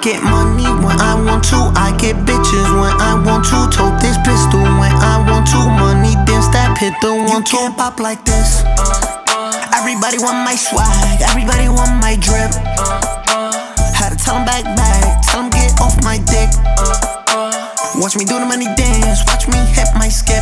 get money when I want to. I get bitches when I want to. Tote this pistol when I want to. Money then stop, hit the one, two. You can't pop like this. Everybody want my swag, everybody want my drip. Had to tell them back, tell them get off my dick. Watch me do the money dance, watch me hit my skip.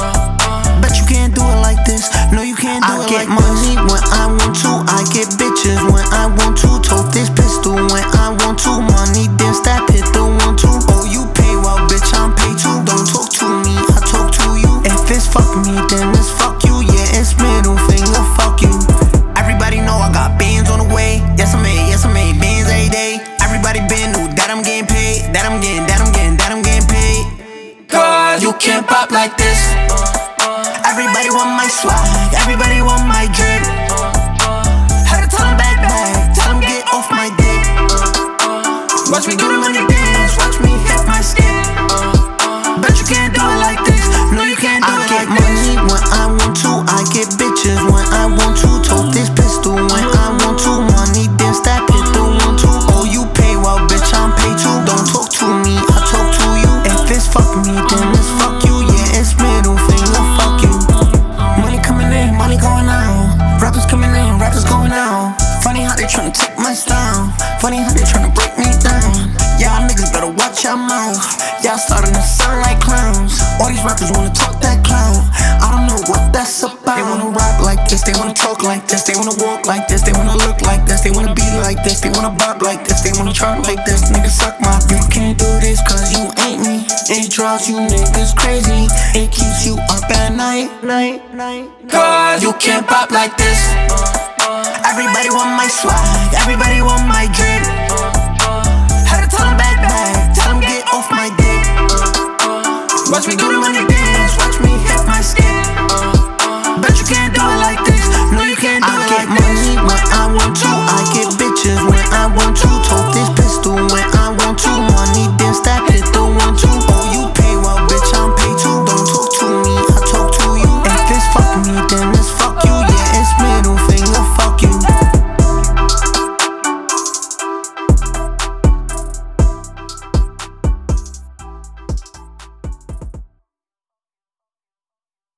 Bet you can't do it like this, no you can't do it like this. I get money when I want to, I get bitches when I want to. Tote this pistol when I want to. Money then stop, hit the 1, 2. Oh you pay, well bitch I'm paid too. Don't talk to me, I talk to you. If it's fuck me, then it's fuck you. Yeah, it's middle finger, fuck you. Everybody know I got bands on the way. Yes I made bands every day. Everybody been knew that I'm getting paid, that I'm getting paid. Cause you can't pop like this. Everybody want my swag, everybody want my drip. Had to tell them back, tell them get off my dick. Watch me do the money dance, watch me hit my skip. Bet you can't do it like this, no you can't do it like this. I get money when I want to, I get bitches when I want to. Tote this pistol when I want to. Money then stop, hit the 1, 2. Oh you pay, well bitch I'm paid too. Don't talk to me, I talk to you. If it's fuck me, then it's fuck you. Yeah, it's middle finger, fuck you. Money coming in, money going out. Rappers coming in, rappers going out. Funny how they tryna take my style. Funny how they tryna break me down. Y'all niggas better watch your mouth. Y'all starting to sound like clowns. All these rappers wanna talk that clown. I don't know what that's about. They wanna rock like this, they wanna talk like this, they wanna walk like this, they wanna look like this, they wanna be like this, they wanna bop like this, they wanna chart like this. Niggas suck my. You can't do this cause you ain't me. It drives you niggas crazy. It keeps you up at night. Cause you can't pop like this. Everybody want my swag, everybody want my drip. Had to tell them back, tell them get off my dick. Watch me do the money